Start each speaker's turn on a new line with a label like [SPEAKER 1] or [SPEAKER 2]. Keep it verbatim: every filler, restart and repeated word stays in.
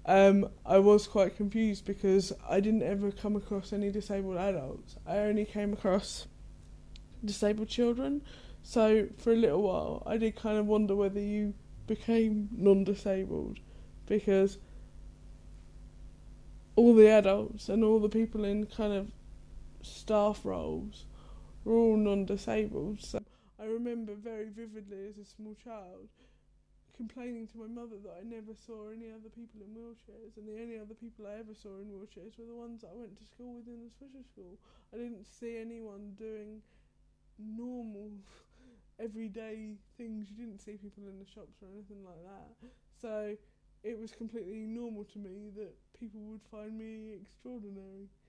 [SPEAKER 1] um, I was quite confused because I didn't ever come across any disabled adults. I only came across disabled children. So for a little while, I did kind of wonder whether you became non-disabled because all the adults and all the people in kind of staff roles were all non-disabled. So I remember very vividly as a small child complaining to my mother that I never saw any other people in wheelchairs, and the only other people I ever saw in wheelchairs were the ones that I went to school with in the special school. I didn't see anyone doing normal everyday things. You didn't see people in the shops or anything like that. So it was completely normal to me that people would find me extraordinary.